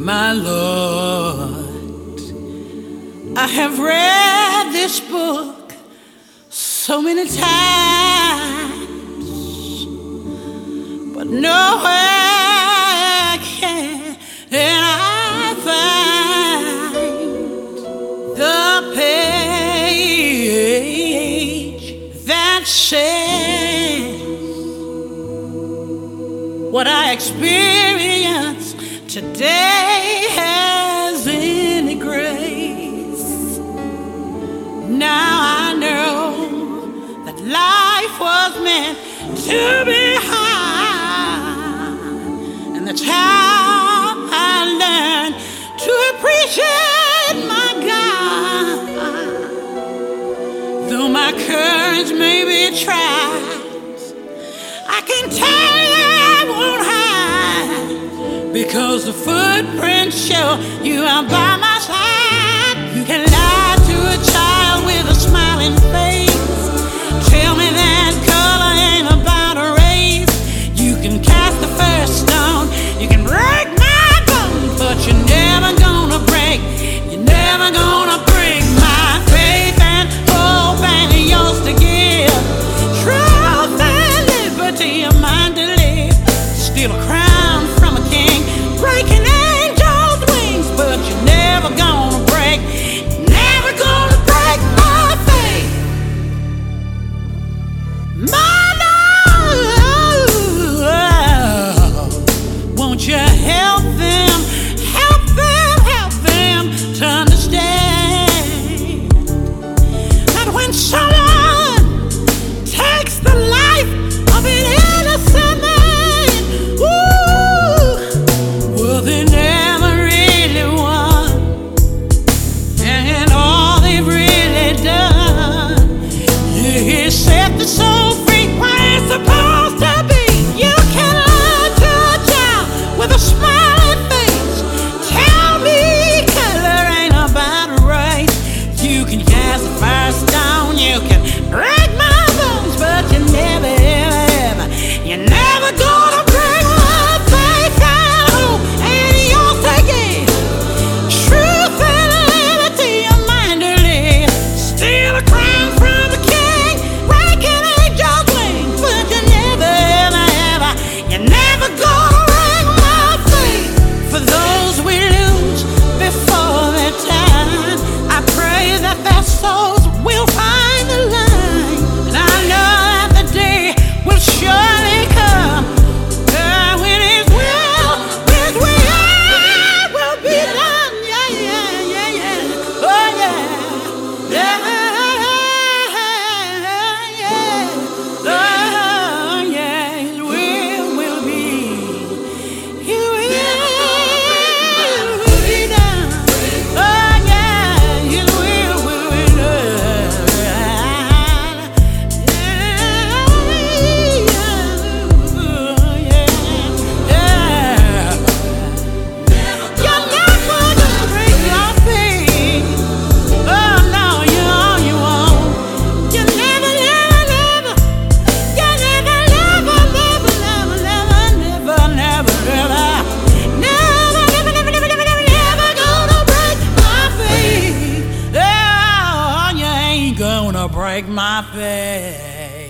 My Lord, I have read this book so many times, but nowhere can I find the page that says what I experienced today has any grace. Now I know that life was meant to be hard, and that's how I learned to appreciate my God. Though my courage may be tried, I can tell you I won't hide, because the footprints show you are by my side. You can lie to a child with a smiling face, tell me that color ain't about a race. You can cast the first stone, you can break my bones, but you're never gonna break, you're never gonna break my faith and hope and yours to give. Truth and liberty, a mind to live, steal a crown from a king, breaking angels' wings, but you're never gonna break, never gonna break my faith. My Lord, won't you help them, help them, help them to understand that when someone takes the life of an innocent man, well, they never really won, and all they've really done is set the soul free where it's supposed to be. You can lie to a child with a smiling face, tell me color ain't about right. You can cast the first stone, you can break my bones, but you never, ever, ever, you're never gonna break my faith and hope and yours to give. Truth and liberty, a mind to live, steal a crown from a king, breaking angels' wings, but you never, ever, ever, you're never gonna break my faith. For those we lose before their time, I pray that their souls will find the line, and I know that the day will surely come when His will be done. Yeah, yeah, yeah, yeah. Oh yeah, yeah, yeah. Oh yeah, His will be. His will be done. Oh yeah, His will be done. You're not gonna break your faith. Oh no, you won't. You never, never, never. You never, never, never, never, never, never, never, never gonna break my faith. Oh, you ain't gonna break my faith.